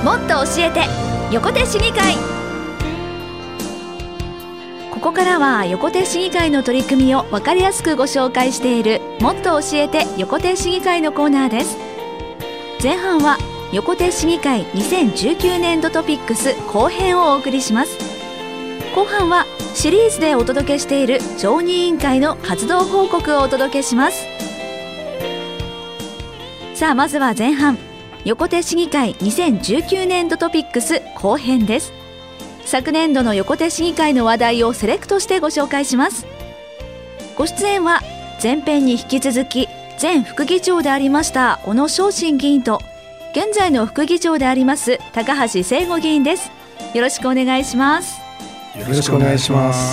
もっと教えて横手市議会。ここからは横手市議会の取り組みを分かりやすくご紹介しているもっと教えて横手市議会のコーナーです。前半は横手市議会2019年度トピックス後編をお送りします。後半はシリーズでお届けしている常任委員会の活動報告をお届けします。さあ、まずは前半、横手市議会2019年度トピックス後編です。昨年度の横手市議会の話題をセレクトしてご紹介します。ご出演は前編に引き続き前副議長でありました小野正信議員と現在の副議長であります高橋聖吾議員です。よろしくお願いします。 よろしくお願いします。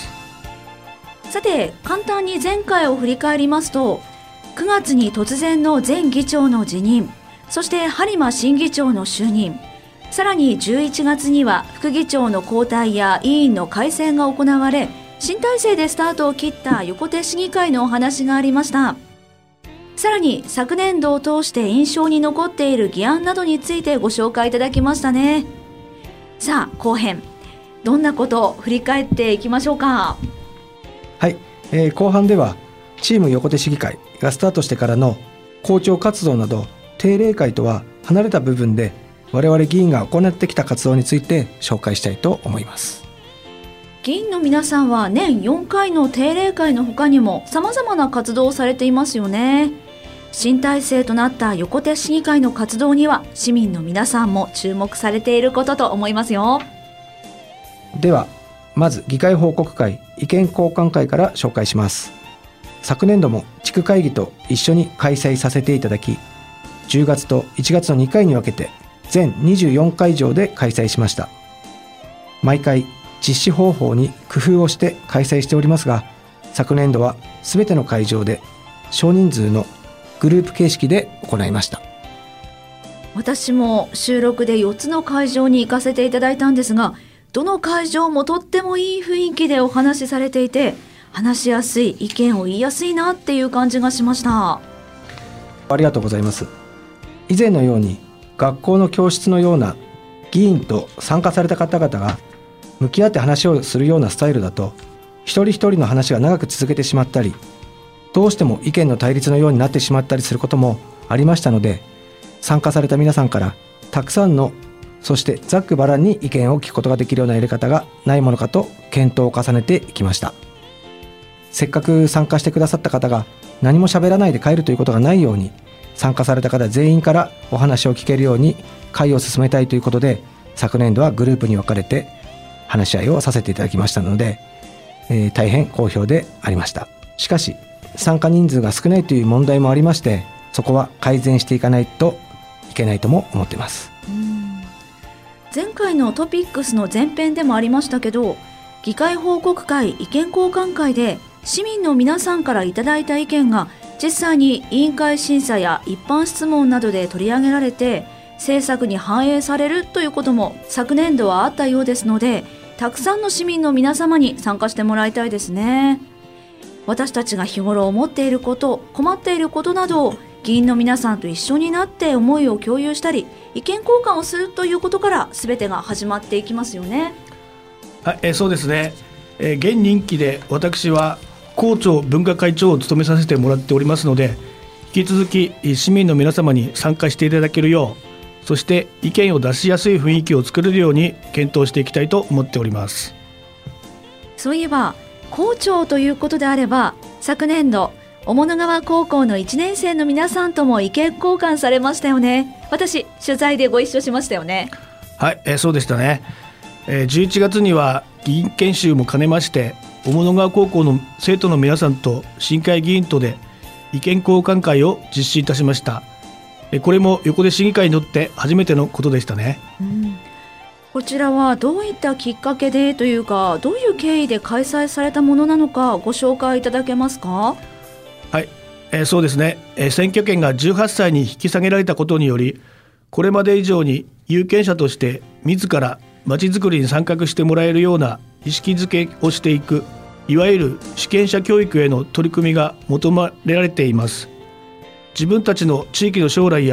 さて、簡単に前回を振り返りますと、9月に突然の前議長の辞任、そして播磨新議長の就任、さらに11月には副議長の交代や委員の改選が行われ、新体制でスタートを切った横手市議会のお話がありました。さらに昨年度を通して印象に残っている議案などについてご紹介いただきましたね。さあ、後編、どんなことを振り返っていきましょうか。 はい、後半ではチーム横手市議会がスタートしてからの公聴活動など定例会とは離れた部分で我々議員が行ってきた活動について紹介したいと思います。 議員の皆さんは年4回の定例会の他にも様々な活動をされていますよね。新体制となった横手市議会の活動には市民の皆さんも注目されていることと思いますよ。 ではまず議会報告会意見交換会から紹介します。昨年度も地区会議と一緒に開催させていただき、10月と1月の2回に分けて全24会場で開催しました。毎回実施方法に工夫をして開催しておりますが、昨年度は全ての会場で少人数のグループ形式で行いました。 私も収録で4つの会場に行かせていただいたんですが、どの会場もとってもいい雰囲気でお話しされていて、話しやすい、意見を言いやすいなっていう感じがしました。 ありがとうございます。以前のように学校の教室のような議員と参加された方々が向き合って話をするようなスタイルだと、一人一人の話が長く続けてしまったり、どうしても意見の対立のようになってしまったりすることもありましたので、参加された皆さんからたくさんの、そしてざっくばらんに意見を聞くことができるようなやり方がないものかと検討を重ねていきました。せっかく参加してくださった方が何も喋らないで帰るということがないように、参加された方全員からお話を聞けるように会を進めたいということで、昨年度はグループに分かれて話し合いをさせていただきましたので、大変好評でありました。しかし参加人数が少ないという問題もありまして、そこは改善していかないといけないとも思っています。 前回のトピックスの前編でもありましたけど、議会報告会意見交換会で市民の皆さんからいただいた意見が実際に委員会審査や一般質問などで取り上げられて政策に反映されるということも昨年度はあったようですので、たくさんの市民の皆様に参加してもらいたいですね。私たちが日頃思っていること、困っていることなどを議員の皆さんと一緒になって思いを共有したり、意見交換をするということから全てが始まっていきますよね。 はい、そうですね。現任期で私は校長文化会長を務めさせてもらっておりますので、引き続き市民の皆様に参加していただけるよう、そして意見を出しやすい雰囲気を作れるように検討していきたいと思っております。 そういえば校長ということであれば、昨年度雄物川高校の1年生の皆さんとも意見交換されましたよね。私取材でご一緒しましたよね。 はい、そうでしたね。11月には議員研修も兼ねまして、雄物川高校の生徒の皆さんと新会議員とで意見交換会を実施いたしました。これも横手市議会にとって初めてのことでしたね。 こちらはどういったきっかけでというか、どういう経緯で開催されたものなのかご紹介いただけますか。 はい、そうですね。選挙権が18歳に引き下げられたことにより、これまで以上に有権者として自らまちづくりに参画してもらえるような意識づけをしていく、いわゆる主権者教育への取り組みが求められています。自分たちの地域の将来や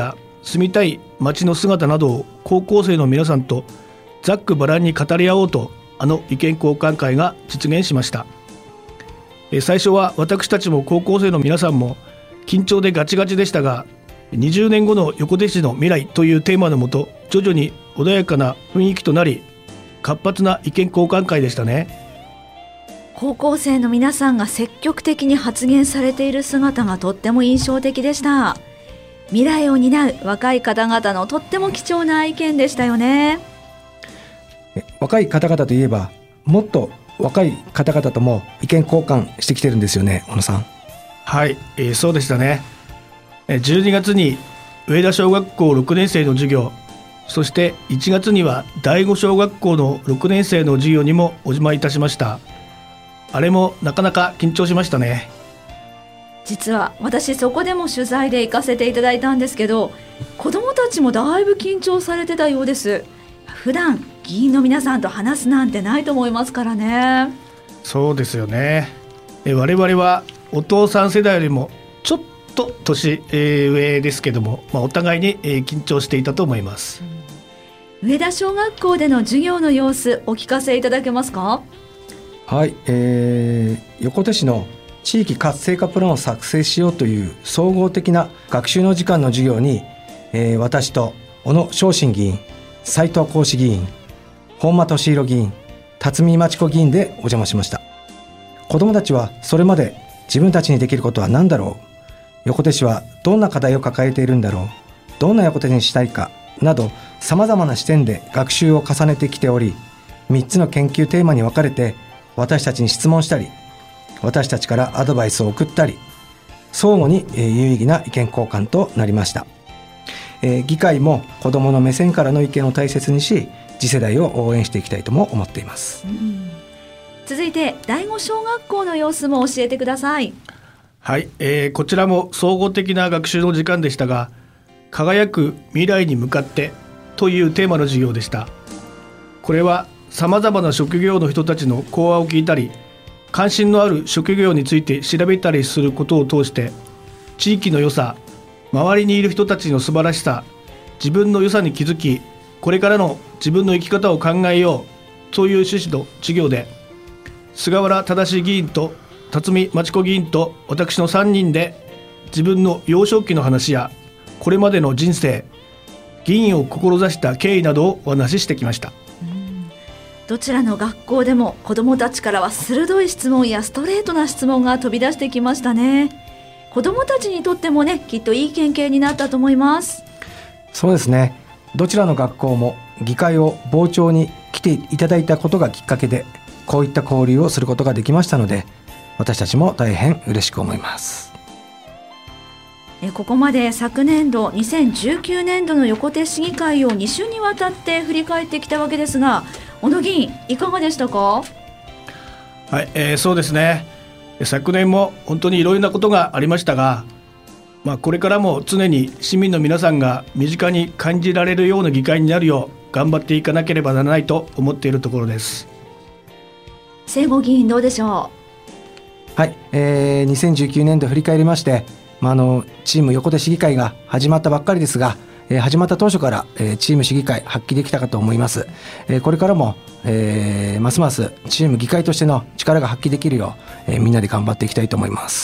住みたい街の姿などを高校生の皆さんとざっくばらんに語り合おうと、意見交換会が実現しました。最初は私たちも高校生の皆さんも緊張でガチガチでしたが、20年後の横手市の未来というテーマのもと、徐々に穏やかな雰囲気となり、活発な意見交換会でしたね。 高校生の皆さんが積極的に発言されている姿がとっても印象的でした。未来を担う若い方々のとっても貴重な意見でしたよね。 若い方々といえば、もっと若い方々とも意見交換してきてるんですよね、小野さん。 はい、そうでしたね。12月に上田小学校6年生の授業、そして1月には第5小学校の6年生の授業にもお邪魔いたしました。あれもなかなか緊張しましたね。 実は私そこでも取材で行かせていただいたんですけど、子どもたちもだいぶ緊張されてたようです。普段議員の皆さんと話すなんてないと思いますからね。 そうですよね。我々はお父さん世代よりもちょっと年上ですけども、お互いに緊張していたと思います。 上田小学校での授業の様子お聞かせいただけますか？ はい、横手市の地域活性化プランを作成しようという総合的な学習の時間の授業に、私と小野昌信議員、斉藤幸志議員、本間俊弘議員、辰巳町子議員でお邪魔しました。子どもたちはそれまで自分たちにできることは何だろう、横手市はどんな課題を抱えているんだろう、どんな横手にしたいかなど、さまざまな視点で学習を重ねてきており、3つの研究テーマに分かれて私たちに質問したり、私たちからアドバイスを送ったり、相互に有意義な意見交換となりました。議会も子どもの目線からの意見を大切にし、次世代を応援していきたいとも思っています。 続いて第5小学校の様子も教えてください。 はい、こちらも総合的な学習の時間でしたが、輝く未来に向かってというテーマの授業でした。これはさまざまな職業の人たちの講話を聞いたり、関心のある職業について調べたりすることを通して、地域の良さ、周りにいる人たちの素晴らしさ、自分の良さに気づき、これからの自分の生き方を考えようという趣旨の授業で、菅原正議員と辰巳町子議員と私の3人で、自分の幼少期の話やこれまでの人生、議員を志した経緯などをお話ししてきました。 どちらの学校でも子どもたちからは鋭い質問やストレートな質問が飛び出してきましたね。子どもたちにとってもね、きっといい経験になったと思います。 そうですね。どちらの学校も議会を傍聴に来ていただいたことがきっかけで、こういった交流をすることができましたので、私たちも大変嬉しく思います。 ここまで昨年度2019年度の横手市議会を2週にわたって振り返ってきたわけですが、小野議員いかがでしたか？ はい、そうですね。昨年も本当にいろいろなことがありましたが、これからも常に市民の皆さんが身近に感じられるような議会になるよう頑張っていかなければならないと思っているところです。 清吾議員どうでしょう？はい、2019年度振り返りまして、チーム横手市議会が始まったばっかりですが、始まった当初から、チーム市議会発揮できたかと思います。これからも、ますますチーム議会としての力が発揮できるよう、みんなで頑張っていきたいと思います。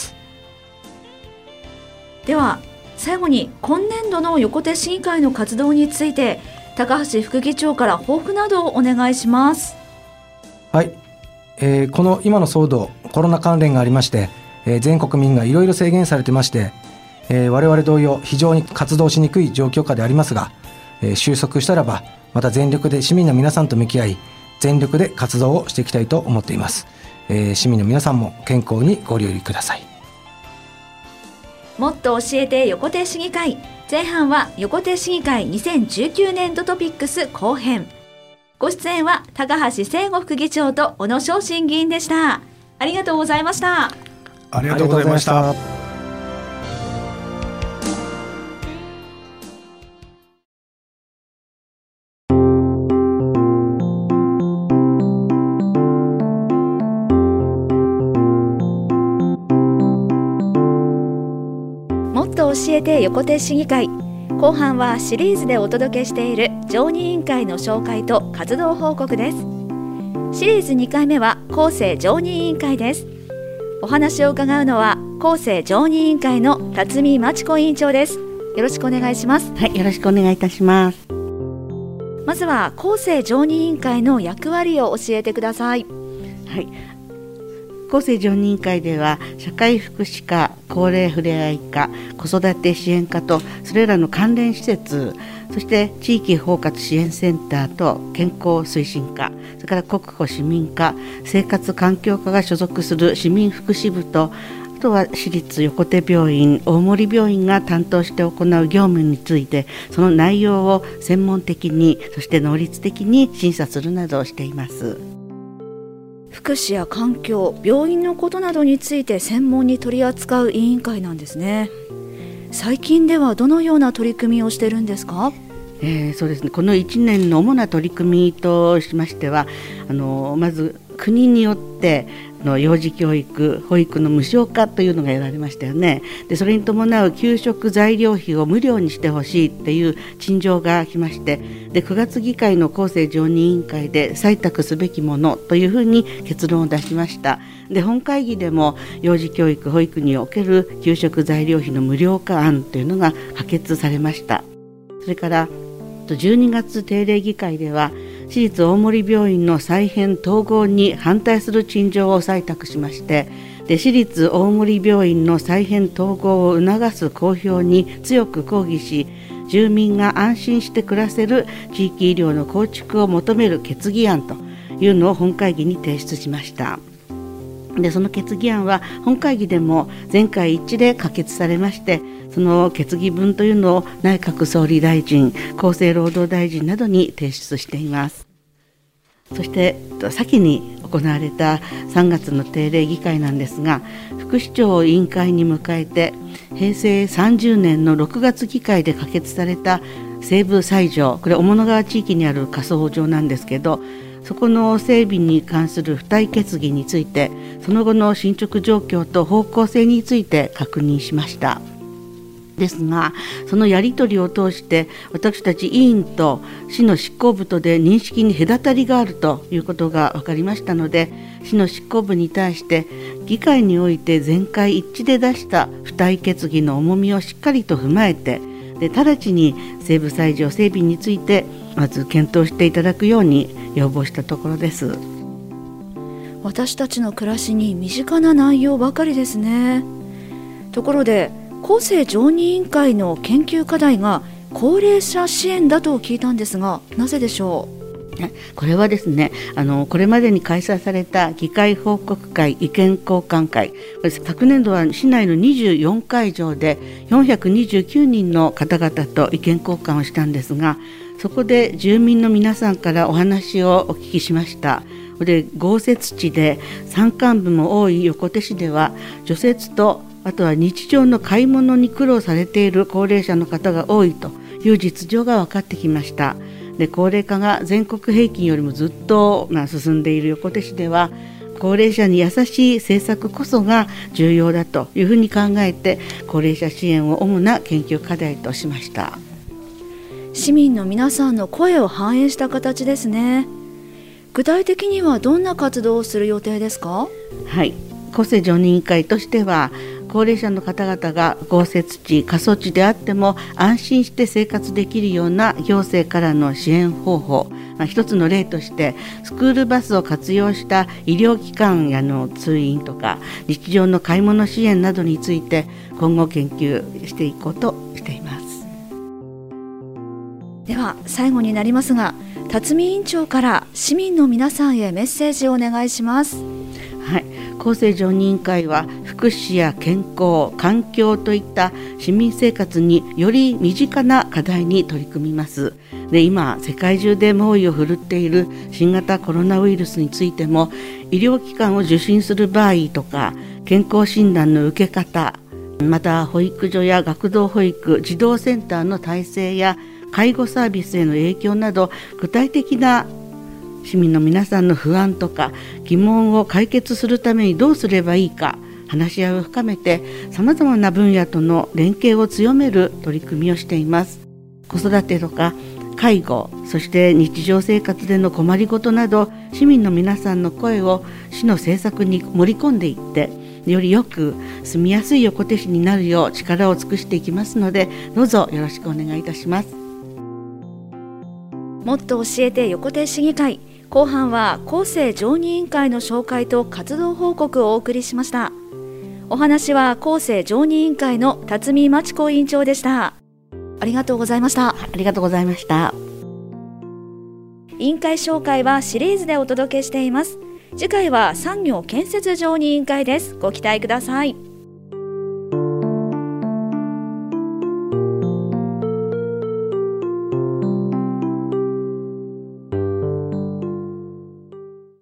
では最後に今年度の横手市議会の活動について高橋副議長から抱負などをお願いします。 はい、この今の騒動、コロナ関連がありまして、全国民がいろいろ制限されてまして、我々同様非常に活動しにくい状況下でありますが、収束したらばまた全力で市民の皆さんと向き合い、全力で活動をしていきたいと思っています。市民の皆さんも健康にご留意ください。 もっと教えて横手市議会、前半は横手市議会2019年度トピックス後編。ご出演は高橋清吾副議長と小野昌信議員でした。ありがとうございました。 ありがとうございました。 もっと教えて横手市議会。 後半はシリーズでお届けしている常任委員会の紹介と活動報告です。シリーズ2回目は厚生常任委員会です。お話を伺うのは厚生常任委員会の辰巳真知子委員長です。よろしくお願いします。 はい、よろしくお願いいたします。 まずは厚生常任委員会の役割を教えてください。 はい、厚生常任委員会では社会福祉課、高齢ふれあい課、子育て支援課とそれらの関連施設、そして地域包括支援センターと健康推進課、それから国保市民課、生活環境課が所属する市民福祉部と、あとは私立横手病院、大森病院が担当して行う業務について、その内容を専門的に、そして能率的に審査するなどをしています。 福祉や環境、病院のことなどについて専門に取り扱う委員会なんですね。最近ではどのような取り組みをしているんですか？ そうですね、この1年の主な取り組みとしましては、まず国によって幼児教育、保育の無償化というのがやられましたよね。でそれに伴う給食材料費を無料にしてほしいっていう陳情が来まして、で9月議会の厚生常任委員会で採択すべきものというふうに結論を出しました。で本会議でも幼児教育、保育における給食材料費の無料化案というのが可決されました。それから12月定例議会では私立大森病院の再編統合に反対する陳情を採択しまして、で私立大森病院の再編統合を促す公表に強く抗議し、住民が安心して暮らせる地域医療の構築を求める決議案というのを本会議に提出しました。でその決議案は本会議でも全会一致で可決されまして、その決議文というのを内閣総理大臣、厚生労働大臣などに提出しています。そして先に行われた3月の定例議会なんですが、副市長を委員会に迎えて平成30年の6月議会で可決された西部西条、これ雄物川地域にある火葬場なんですけど、そこの整備に関する付帯決議について、その後の進捗状況と方向性について確認しました。ですが、そのやり取りを通して私たち委員と市の執行部とで認識に隔たりがあるということが分かりましたので、市の執行部に対して議会において全会一致で出した付帯決議の重みをしっかりと踏まえて、で直ちに西部西条整備についてまず検討していただくように要望したところです。 私たちの暮らしに身近な内容ばかりですね。ところで厚生常任委員会の研究課題が高齢者支援だと聞いたんですが、なぜでしょう？ これはですね、これまでに開催された議会報告会、意見交換会、昨年度は市内の24会場で429人の方々と意見交換をしたんですが、そこで住民の皆さんからお話をお聞きしました。で豪雪地で山間部も多い横手市では除雪とあとは日常の買い物に苦労されている高齢者の方が多いという実情が分かってきました。で高齢化が全国平均よりもずっと進んでいる横手市では、高齢者に優しい政策こそが重要だというふうに考えて、高齢者支援を主な研究課題としました。 市民の皆さんの声を反映した形ですね。具体的にはどんな活動をする予定ですか？ はい、厚生常任委員会としては、高齢者の方々が豪雪地、過疎地であっても安心して生活できるような行政からの支援方法、一つの例としてスクールバスを活用した医療機関への通院とか日常の買い物支援などについて今後研究していこうとしています。 では最後になりますが、辰巳委員長から市民の皆さんへメッセージをお願いします。 はい、厚生常任委員会は福祉や健康、環境といった市民生活により身近な課題に取り組みます。で今世界中で猛威を振るっている新型コロナウイルスについても、医療機関を受診する場合とか健康診断の受け方、また保育所や学童保育、児童センターの体制や介護サービスへの影響など、具体的な市民の皆さんの不安とか疑問を解決するためにどうすればいいか話し合いを深めて、さまざまな分野との連携を強める取り組みをしています。 子育てとか介護、そして日常生活での困りごとなど、市民の皆さんの声を市の政策に盛り込んでいって、よりよく住みやすい横手市になるよう力を尽くしていきますので、どうぞよろしくお願いいたします。 もっと教えて横手市議会、後半は後世常任委員会の紹介と活動報告をお送りしました。お話は後世常任委員会の辰巳真知子委員長でした。ありがとうございました。 ありがとうございました。 委員会紹介はシリーズでお届けしています。次回は産業建設常任委員会です。ご期待ください。